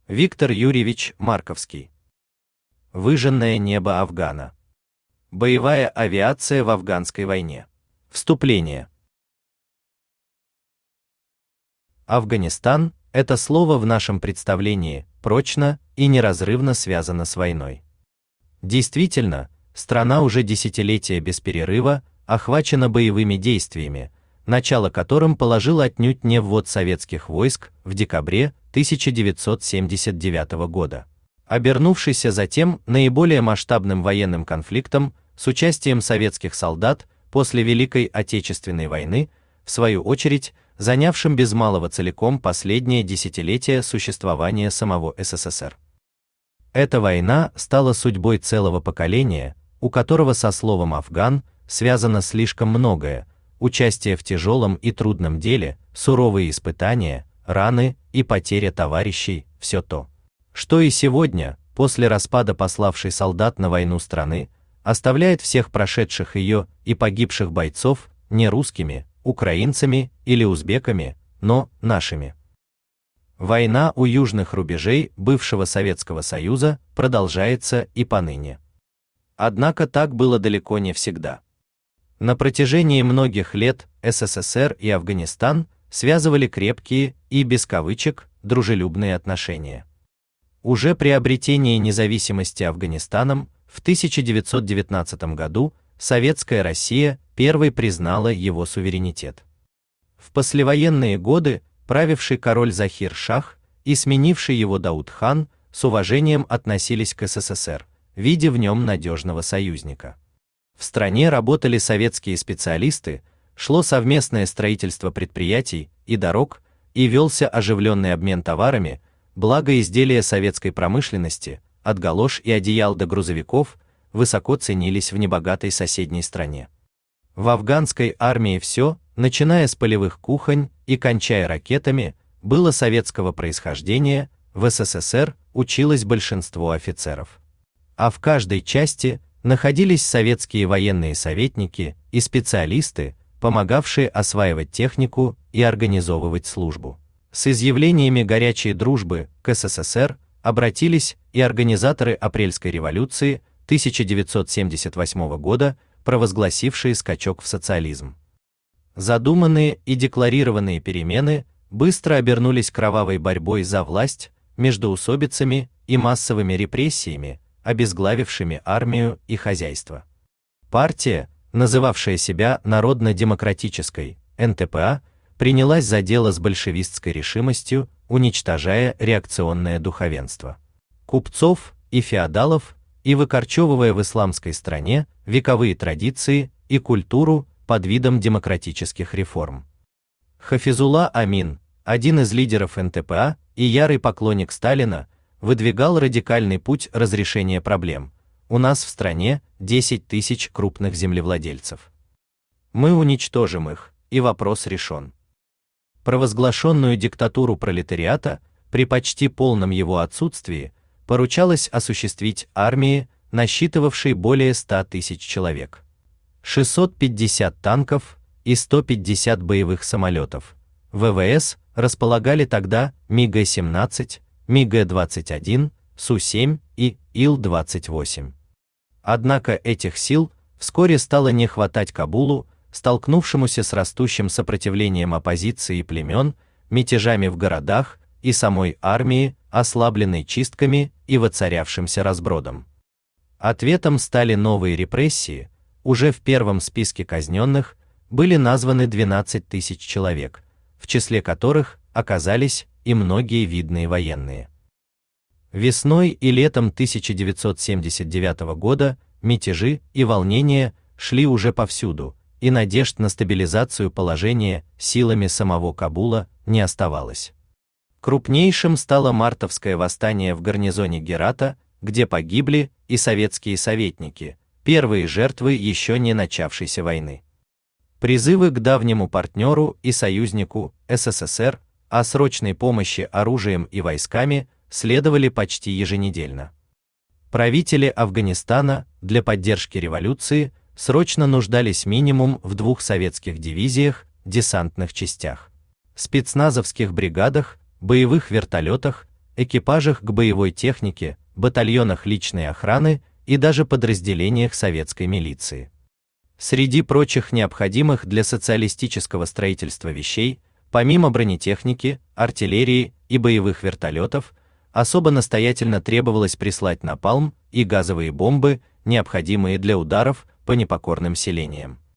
Виктор Юрьевич Марковский. Выжженное небо Афгана. Боевая авиация в афганской войне. Вступление. Афганистан – это слово в нашем представлении прочно и неразрывно связано с войной. Действительно, страна уже десятилетия без перерыва охвачена боевыми действиями, начало которым положил отнюдь не ввод советских войск в декабре 1979 года, обернувшийся затем наиболее масштабным военным конфликтом с участием советских солдат после Великой Отечественной войны, в свою очередь, занявшим без малого целиком последнее десятилетие существования самого СССР. Эта война стала судьбой целого поколения, у которого со словом «афган» связано слишком многое: участие в тяжелом и трудном деле, суровые испытания, раны и потеря товарищей, все то, что и сегодня, после распада пославшей солдат на войну страны, оставляет всех прошедших ее и погибших бойцов не русскими, украинцами или узбеками, но нашими. Война у южных рубежей бывшего Советского Союза продолжается и поныне. Однако так было далеко не всегда. На протяжении многих лет СССР и Афганистан связывали крепкие и, без кавычек, дружелюбные отношения. Уже при обретении независимости Афганистаном в 1919 году Советская Россия первой признала его суверенитет. В послевоенные годы правивший король Захир-Шах и сменивший его Дауд-хан с уважением относились к СССР, видя в нем надежного союзника. В стране работали советские специалисты, шло совместное строительство предприятий и дорог, и велся оживленный обмен товарами, благо изделия советской промышленности, от галош и одеял до грузовиков, высоко ценились в небогатой соседней стране. В афганской армии все, начиная с полевых кухонь и кончая ракетами, было советского происхождения, в СССР училось большинство офицеров. А в каждой части находились советские военные советники и специалисты, помогавшие осваивать технику и организовывать службу. С изъявлениями горячей дружбы к СССР обратились и организаторы Апрельской революции 1978 года, провозгласившие скачок в социализм. Задуманные и декларированные перемены быстро обернулись кровавой борьбой за власть, междоусобицами и массовыми репрессиями, обезглавившими армию и хозяйство. Партия, называвшая себя Народно-демократической, НТПА, принялась за дело с большевистской решимостью, уничтожая реакционное духовенство, купцов и феодалов, и выкорчевывая в исламской стране вековые традиции и культуру под видом демократических реформ. Хафизулла Амин, один из лидеров НТПА и ярый поклонник Сталина, выдвигал радикальный путь разрешения проблем. У нас в стране 10 тысяч крупных землевладельцев. Мы уничтожим их, и вопрос решен. Провозглашенную диктатуру пролетариата, при почти полном его отсутствии, поручалось осуществить армии, насчитывавшей более 100 тысяч человек. 650 танков и 150 боевых самолетов. ВВС располагали тогда МиГ-17, МиГ-21, Су-7 и Ил-28. Однако этих сил вскоре стало не хватать Кабулу, столкнувшемуся с растущим сопротивлением оппозиции и племен, мятежами в городах и самой армии, ослабленной чистками и воцарявшимся разбродом. Ответом стали новые репрессии. Уже в первом списке казненных были названы 12 тысяч человек, в числе которых оказались и многие видные военные. Весной и летом 1979 года мятежи и волнения шли уже повсюду, и надежд на стабилизацию положения силами самого Кабула не оставалось. Крупнейшим стало мартовское восстание в гарнизоне Герата, где погибли и советские советники, первые жертвы еще не начавшейся войны. Призывы к давнему партнеру и союзнику СССР о срочной помощи оружием и войсками следовали почти еженедельно. Правители Афганистана для поддержки революции срочно нуждались минимум в 2 советских дивизиях, десантных частях, спецназовских бригадах, боевых вертолетах экипажах к боевой технике, батальонах личной охраны и даже подразделениях советской милиции. Среди прочих необходимых для социалистического строительства вещей, помимо бронетехники, артиллерии и боевых вертолетов, особо настоятельно требовалось прислать напалм и газовые бомбы, необходимые для ударов по непокорным селениям.